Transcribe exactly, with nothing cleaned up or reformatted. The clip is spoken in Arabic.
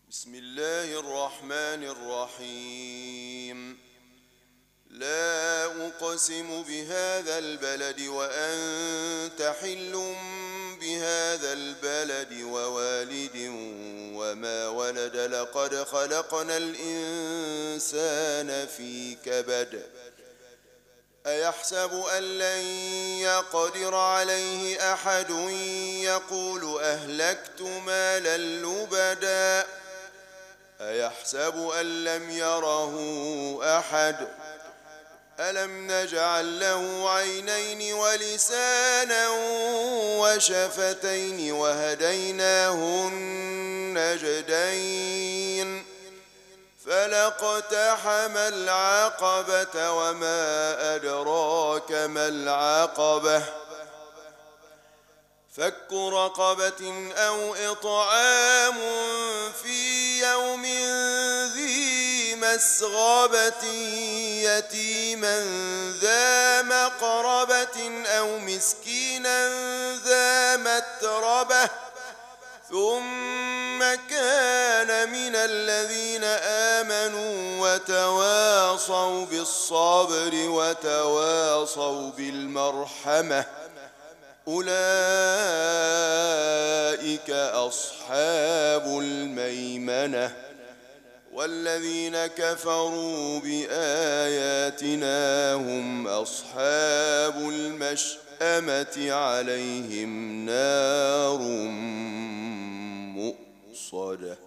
بسم الله الرحمن الرحيم. لا أقسم بهذا البلد وأنت حل بهذا البلد ووالد وما ولد لقد خلقنا الإنسان في كبد أيحسب أن لن يقدر عليه أحد يقول أهلكت مالا لبدا أيحسب أن لم يره أحد ألم نجعل له عينين ولسانا وشفتين وهديناه النجدين فلاقتحم العقبة وما أدراك ما العقبة فك رقبة أو إطعام في يوم ذي مسغبة يتيما ذا مقربة أو مسكينا ذا متربة ثم كان من الذين آمنوا وتواصوا بالصبر وتواصوا بالمرحمة أولئك أصحاب الميمنة والذين كفروا بآياتنا هم أصحاب المشأمة عليهم نار مؤصدة.